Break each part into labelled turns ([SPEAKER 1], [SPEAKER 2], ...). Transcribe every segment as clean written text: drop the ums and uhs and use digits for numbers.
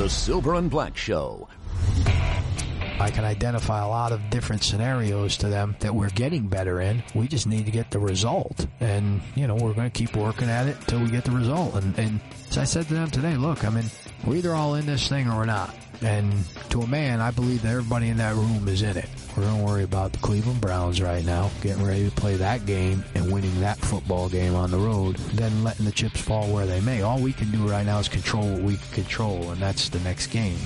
[SPEAKER 1] The Silver and Black Show.
[SPEAKER 2] I can identify a lot of different scenarios to them that we're getting better in. We just need to get the result. And, we're going to keep working at it until we get the result. And as I said to them today, look, we're either all in this thing or we're not. And to a man, I believe that everybody in that room is in it. We're going to worry about the Cleveland Browns right now, getting ready to play that game and winning that football game on the road, then letting the chips fall where they may. All we can do right now is control what we can control, and that's the next game.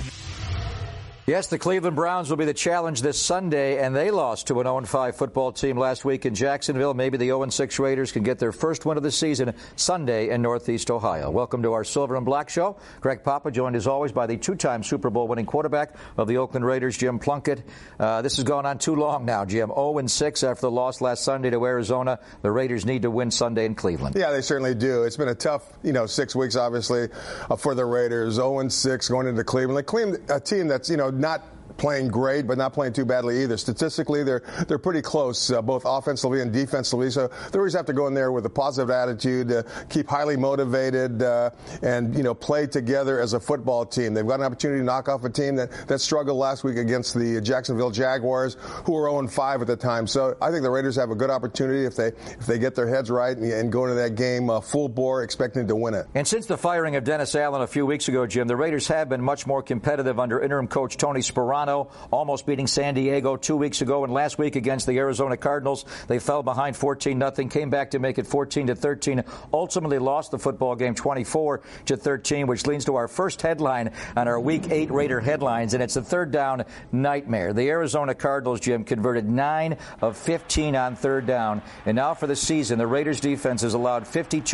[SPEAKER 3] Yes, the Cleveland Browns will be the challenge this Sunday, and they lost to an 0-5 football team last week in Jacksonville. Maybe the 0-6 Raiders can get their first win of the season Sunday in Northeast Ohio. Welcome to our Silver and Black Show. Greg Papa, joined as always by the two-time Super Bowl winning quarterback of the Oakland Raiders, Jim Plunkett. This has gone on too long now, Jim. 0-6 after the loss last Sunday to Arizona. The Raiders need to win Sunday in Cleveland.
[SPEAKER 4] Yeah, they certainly do. It's been a tough, 6 weeks, obviously, for the Raiders. 0-6 going into Cleveland. Cleveland, a team that's, not playing great, but not playing too badly either. Statistically, they're pretty close, both offensively and defensively. So the Raiders have to go in there with a positive attitude, keep highly motivated, and play together as a football team. They've got an opportunity to knock off a team that struggled last week against the Jacksonville Jaguars, who were 0-5 at the time. So I think the Raiders have a good opportunity if they get their heads right and go into that game full bore, expecting to win it.
[SPEAKER 3] And since the firing of Dennis Allen a few weeks ago, Jim, the Raiders have been much more competitive under interim coach Tony Sparano. Almost beating San Diego 2 weeks ago, and last week against the Arizona Cardinals, they fell behind 14-0, came back to make it 14-13, ultimately lost the football game 24-13, which leads to our first headline on our Week 8 Raider headlines, and it's a third down nightmare. The Arizona Cardinals, Jim, converted 9 of 15 on third down, and now for the season, the Raiders defense has allowed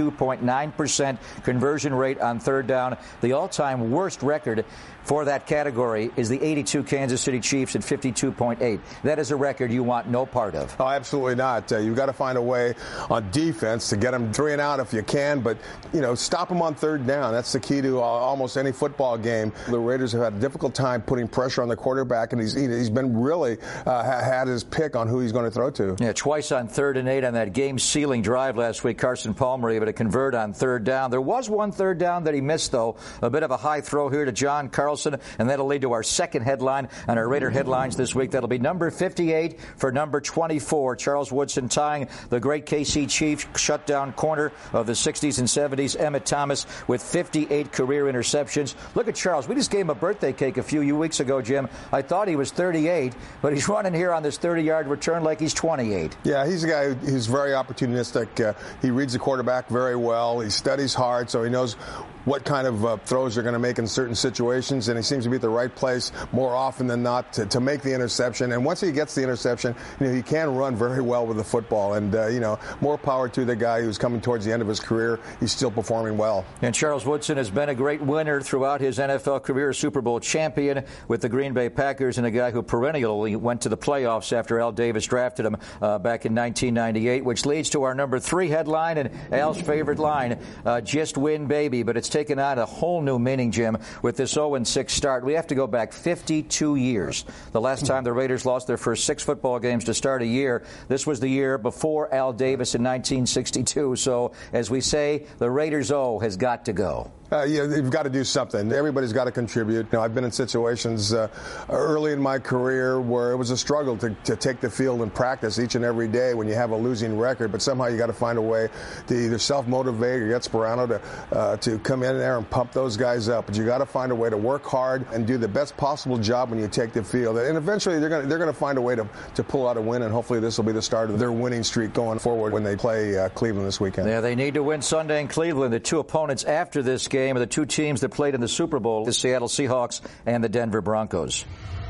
[SPEAKER 3] 52.9% conversion rate on third down. The all-time worst record for that category is the 82 Kansas City Chiefs at 52.8. That is a record you want no part of.
[SPEAKER 4] Oh, absolutely not. You've got to find a way on defense to get them 3 and out if you can, but, stop them on third down. That's the key to almost any football game. The Raiders have had a difficult time putting pressure on the quarterback, and he's been really had his pick on who he's going to throw to.
[SPEAKER 3] Yeah, twice on 3rd and 8 on that game-sealing drive last week. Carson Palmer able to convert on third down. There was one third down that he missed, though. A bit of a high throw here to John Carlson, and that'll lead to our second headline on our Raider headlines this week. That'll be number 58 for number 24. Charles Woodson tying the great KC Chiefs shutdown corner of the 60s and 70s, Emmitt Thomas, with 58 career interceptions. Look at Charles. We just gave him a birthday cake a few weeks ago, Jim. I thought he was 38, but he's running here on this 30-yard return like he's 28.
[SPEAKER 4] Yeah, he's a guy who's very opportunistic. He reads the quarterback very well. He studies hard, so he knows what kind of throws they're going to make in certain situations, and he seems to be at the right place more often than not to make the interception. And once he gets the interception, he can run very well with the football. And, more power to the guy who's coming towards the end of his career. He's still performing well.
[SPEAKER 3] And Charles Woodson has been a great winner throughout his NFL career, Super Bowl champion with the Green Bay Packers, and a guy who perennially went to the playoffs after Al Davis drafted him back in 1998, which leads to our number 3 headline and Al's favorite line, just win, baby. But it's taken on a whole new meaning, Jim, with this 0-6 start. We have to go back 52 years. The last time the Raiders lost their first 6 football games to start a year, this was the year before Al Davis in 1962. So, as we say, the Raiders' O has got to go.
[SPEAKER 4] You've got to do something. Everybody's got to contribute. I've been in situations early in my career where it was a struggle to take the field and practice each and every day when you have a losing record. But somehow you got to find a way to either self-motivate or get Sparano to come in there and pump those guys up. But you got to find a way to work hard and do the best possible job when you take the field. And eventually they're going to find a way to pull out a win. And hopefully this will be the start of their winning streak going forward when they play Cleveland this weekend.
[SPEAKER 3] Yeah, they need to win Sunday in Cleveland. The 2 opponents after this game are the 2 teams that played in the Super Bowl, the Seattle Seahawks and the Denver Broncos.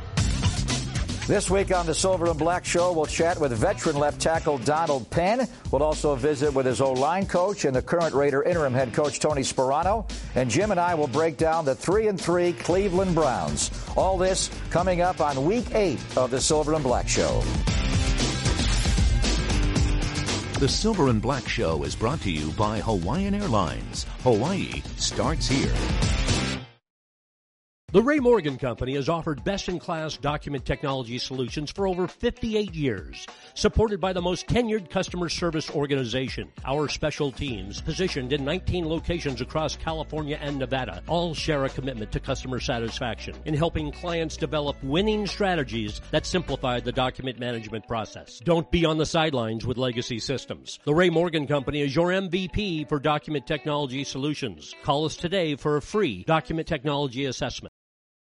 [SPEAKER 3] This week on the Silver and Black Show, we'll chat with veteran left tackle Donald Penn. We'll also visit with his O-line coach and the current Raider interim head coach Tony Sparano. And Jim and I will break down the 3-3 Cleveland Browns. All this coming up on Week 8 of the Silver and Black Show.
[SPEAKER 1] The Silver and Black Show is brought to you by Hawaiian Airlines. Hawaii starts here.
[SPEAKER 5] The Ray Morgan Company has offered best-in-class document technology solutions for over 58 years, supported by the most tenured customer service organization. Our special teams, positioned in 19 locations across California and Nevada, all share a commitment to customer satisfaction in helping clients develop winning strategies that simplify the document management process. Don't be on the sidelines with legacy systems. The Ray Morgan Company is your MVP for document technology solutions. Call us today for a free document technology assessment.